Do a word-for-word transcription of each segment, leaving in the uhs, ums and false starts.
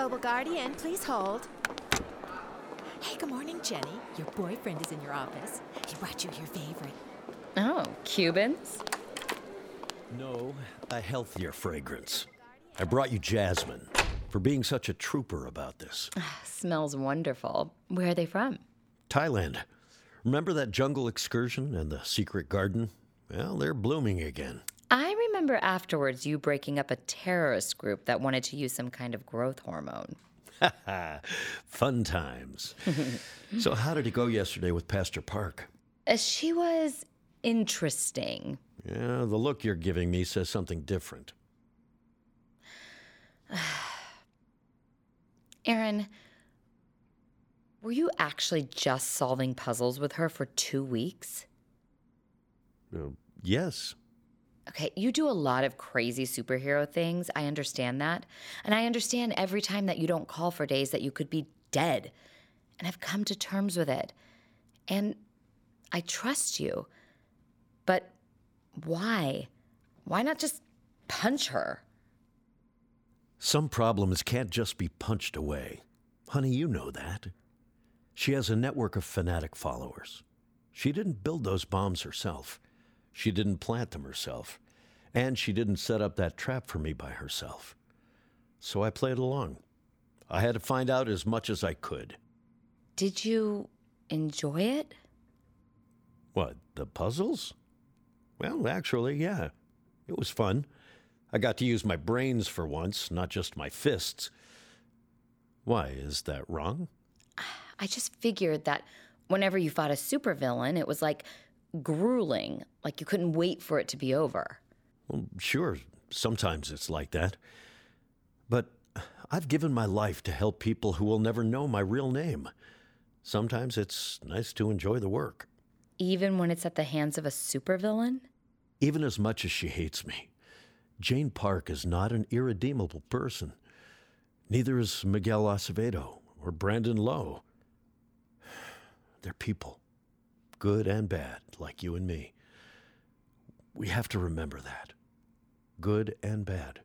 Global Guardian, please hold. Hey, good morning, Jenny. Your boyfriend is in your office. He brought you your favorite. Oh, Cubans? No, a healthier fragrance. I brought you Jasmine for being such a trooper about this. Smells wonderful. Where are they from? Thailand. Remember that jungle excursion and the secret garden? Well, they're blooming again. I remember afterwards you breaking up a terrorist group that wanted to use some kind of growth hormone. Ha ha. Fun times. So how did it go yesterday with Pastor Park? Uh, she was interesting. Yeah, the look you're giving me says something different. Aaron, were you actually just solving puzzles with her for two weeks? Uh, yes. Okay, you do a lot of crazy superhero things. I understand that. And I understand every time that you don't call for days that you could be dead. And I've come to terms with it. And I trust you. But why? Why not just punch her? Some problems can't just be punched away. Honey, you know that. She has a network of fanatic followers. She didn't build those bombs herself. She didn't plant them herself. And she didn't set up that trap for me by herself. So I played along. I had to find out as much as I could. Did you enjoy it? What, the puzzles? Well, actually, yeah. It was fun. I got to use my brains for once, not just my fists. Why, is that wrong? I just figured that whenever you fought a supervillain, it was like grueling, like you couldn't wait for it to be over. Well, sure, sometimes it's like that. But I've given my life to help people who will never know my real name. Sometimes it's nice to enjoy the work. Even when it's at the hands of a supervillain? Even as much as she hates me, Jane Park is not an irredeemable person. Neither is Miguel Acevedo or Brandon Lowe. They're people, good and bad, like you and me. We have to remember that. Good and bad.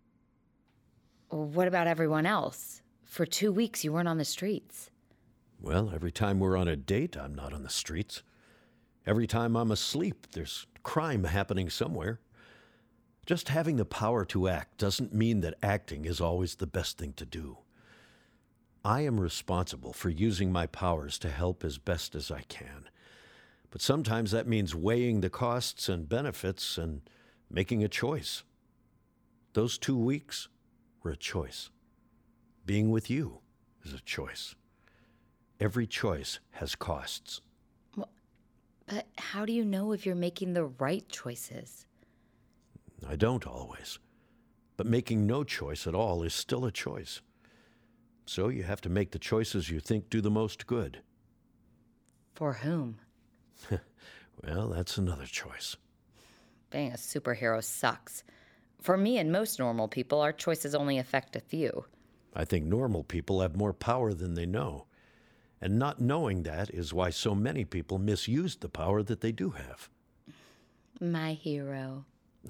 What about everyone else? For two weeks, you weren't on the streets. Well, every time we're on a date, I'm not on the streets. Every time I'm asleep, there's crime happening somewhere. Just having the power to act doesn't mean that acting is always the best thing to do. I am responsible for using my powers to help as best as I can. But sometimes that means weighing the costs and benefits and making a choice. Those two weeks were a choice. Being with you is a choice. Every choice has costs. Well, but how do you know if you're making the right choices? I don't always. But making no choice at all is still a choice. So you have to make the choices you think do the most good. For whom? Well, that's another choice. Being a superhero sucks. For me and most normal people, our choices only affect a few. I think normal people have more power than they know. And not knowing that is why so many people misuse the power that they do have. My hero.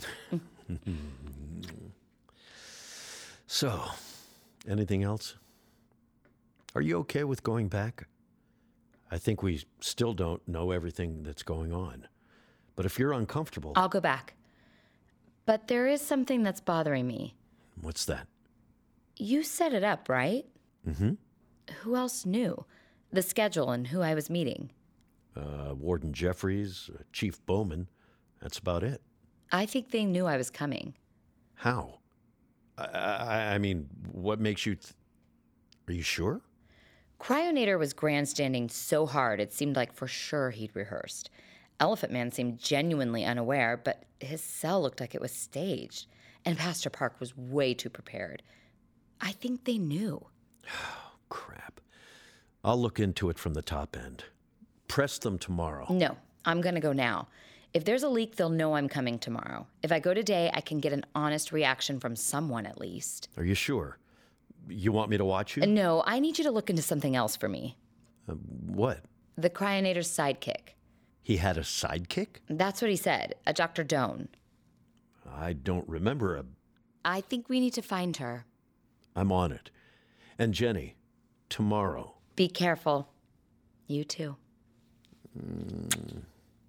So, anything else? Are you okay with going back? I think we still don't know everything that's going on. But if you're uncomfortable... I'll go back. But there is something that's bothering me. What's that? You set it up, right? Mm-hmm. Who else knew? The schedule and who I was meeting. Uh, Warden Jeffries, uh, Chief Bowman. That's about it. I think they knew I was coming. How? I, I, I mean, what makes you... Th- Are you sure? Cryonator was grandstanding so hard it seemed like for sure he'd rehearsed. Elephant Man seemed genuinely unaware, but his cell looked like it was staged. And Pastor Park was way too prepared. I think they knew. Oh, crap. I'll look into it from the top end. Press them tomorrow. No, I'm going to go now. If there's a leak, they'll know I'm coming tomorrow. If I go today, I can get an honest reaction from someone at least. Are you sure? You want me to watch you? No, I need you to look into something else for me. Uh, what? The Cryonator's sidekick. He had a sidekick? That's what he said, a Doctor Doan. I don't remember a... I think we need to find her. I'm on it. And Jenny, tomorrow. Be careful. You too. Mm.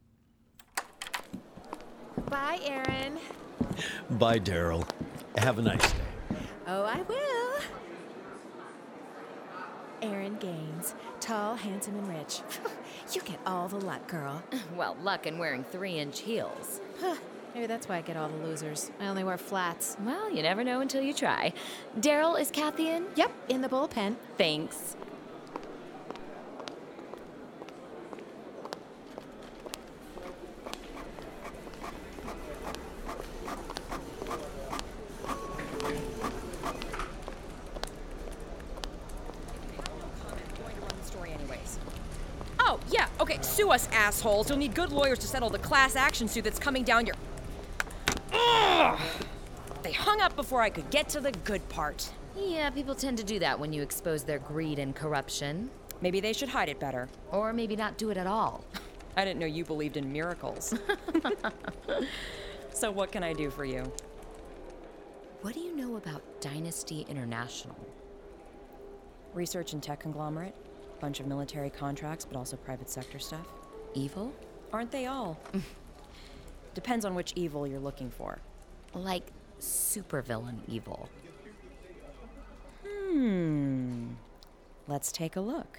Bye, Aaron. Bye, Daryl. Have a nice day. Oh, I will. Aaron Gaines, tall, handsome, and rich. You get all the luck, girl. Well, luck in wearing three-inch heels. Huh, maybe that's why I get all the losers. I only wear flats. Well, you never know until you try. Daryl, is Kathy in? Yep, in the bullpen. Thanks. Oh, yeah, okay, sue us, assholes. You'll need good lawyers to settle the class action suit that's coming down your... Ugh! They hung up before I could get to the good part. Yeah, people tend to do that when you expose their greed and corruption. Maybe they should hide it better. Or maybe not do it at all. I didn't know you believed in miracles. So what can I do for you? What do you know about Dynasty International? Research and tech conglomerate. Bunch of military contracts, but also private sector stuff. Evil? Aren't they all? Depends on which evil you're looking for. Like supervillain evil. Hmm. Let's take a look.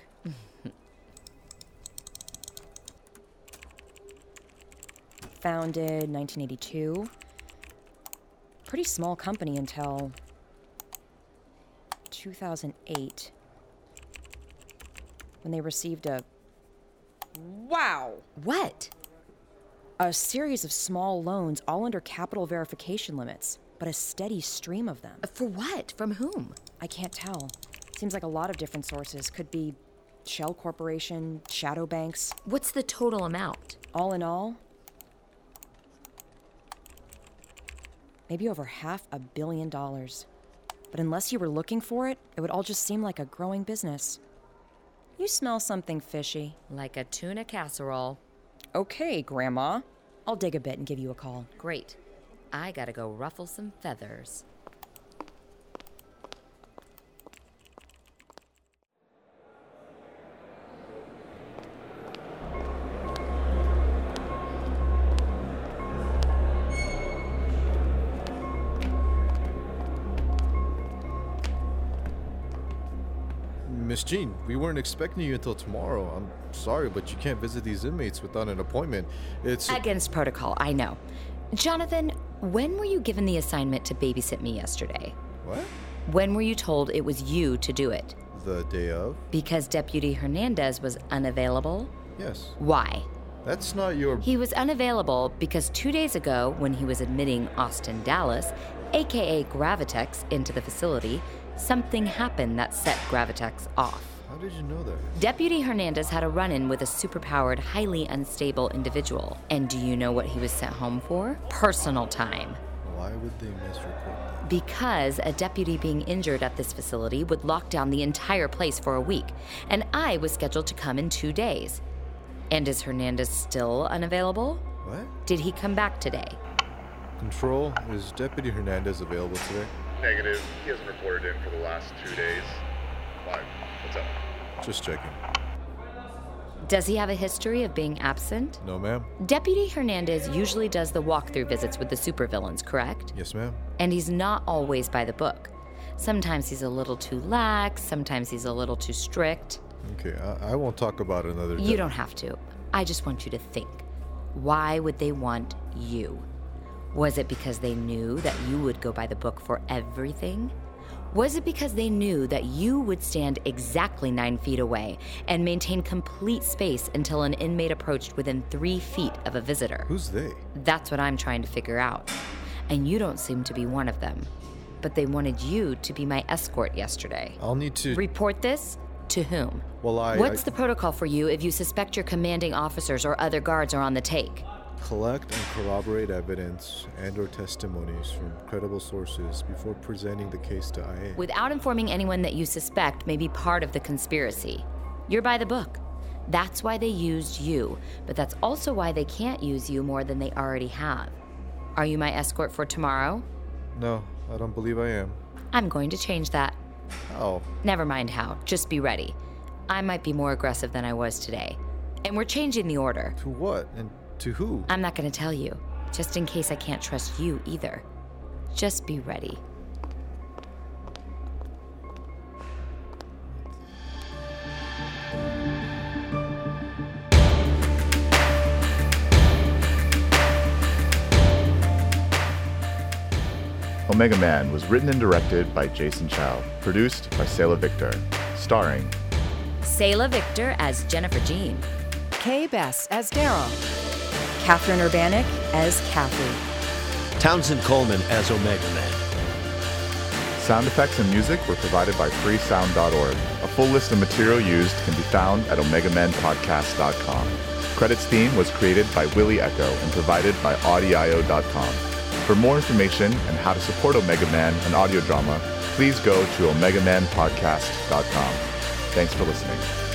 Founded nineteen eighty-two. Pretty small company until two thousand eight. When they received a... Wow! What? A series of small loans, all under capital verification limits, but a steady stream of them. For what? From whom? I can't tell. Seems like a lot of different sources. Could be Shell Corporation, shadow banks. What's the total amount? All in all, maybe over half a billion dollars. But unless you were looking for it, it would all just seem like a growing business. You smell something fishy. Like a tuna casserole. Okay, Grandma. I'll dig a bit and give you a call. Great. I gotta go ruffle some feathers. Miss Jean, we weren't expecting you until tomorrow. I'm sorry, but you can't visit these inmates without an appointment. It's... Against protocol, I know. Jonathan, when were you given the assignment to babysit me yesterday? What? When were you told it was you to do it? The day of? Because Deputy Hernandez was unavailable? Yes. Why? That's not your... He was unavailable because two days ago, when he was admitting Austin Dallas, aka Gravitex, into the facility, something happened that set Gravitex off. How did you know that? Deputy Hernandez had a run-in with a superpowered, highly unstable individual. And do you know what he was sent home for? Personal time. Why would they misreport that? Because a deputy being injured at this facility would lock down the entire place for a week, and I was scheduled to come in two days. And is Hernandez still unavailable? What? Did he come back today? Control, is Deputy Hernandez available today? Negative. He hasn't reported in for the last two days. Why? What's up? Just checking. Does he have a history of being absent? No, ma'am. Deputy Hernandez usually does the walkthrough visits with the supervillains, correct? Yes, ma'am. And he's not always by the book. Sometimes he's a little too lax, sometimes he's a little too strict. Okay, I, I won't talk about it another day. You don't have to. I just want you to think. Why would they want you? Was it because they knew that you would go by the book for everything? Was it because they knew that you would stand exactly nine feet away and maintain complete space until an inmate approached within three feet of a visitor? Who's they? That's what I'm trying to figure out. And you don't seem to be one of them. But they wanted you to be my escort yesterday. I'll need to... Report this? To whom? Well, I... What's I... the protocol for you if you suspect your commanding officers or other guards are on the take? Collect and corroborate evidence and or testimonies from credible sources before presenting the case to I A. Without informing anyone that you suspect may be part of the conspiracy. You're by the book. That's why they used you, but that's also why they can't use you more than they already have. Are you my escort for tomorrow? No, I don't believe I am. I'm going to change that. How? Never mind how. Just be ready. I might be more aggressive than I was today. And we're changing the order. To what? And to who? I'm not going to tell you, just in case I can't trust you either. Just be ready. Omega Man was written and directed by Jason Chow, produced by Selah Victor, starring Selah Victor as Jennifer Jean. Kay Bess as Daryl. Catherine Urbanik as Kathy. Townsend Coleman as Omega Man. Sound effects and music were provided by free sound dot org. A full list of material used can be found at omega man podcast dot com. Credits theme was created by Willie Echo and provided by audio dot com. For more information and how to support Omega Man and audio drama, please go to omega man podcast dot com. Thanks for listening.